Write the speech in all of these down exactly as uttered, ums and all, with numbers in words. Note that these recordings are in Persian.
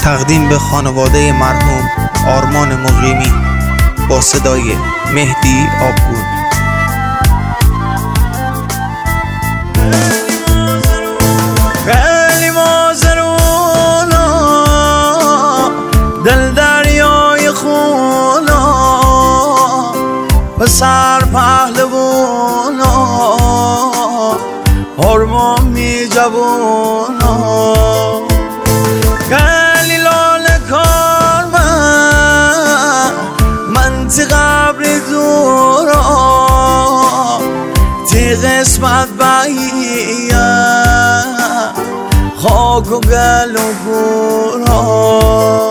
تقدیم به خانواده مرحوم آرمان مقیمی با صدای مهدی آبگون. خیلی مازرونا دل دریای خونا پسر پهلوانا آرمان می جوونا خیلی لاله کار من منطقه قبر دورا تی قسمت باییه خاک و گل و گورا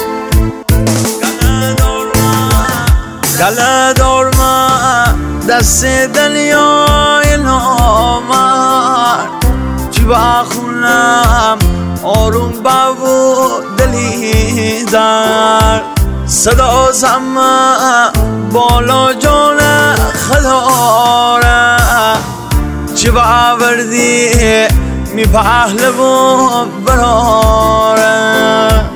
گله دار من دست دنیای نامرد چی بخونم آروم بابو دلی در صدا زمه بالا جان خداره چی باوردی می پهلوان براره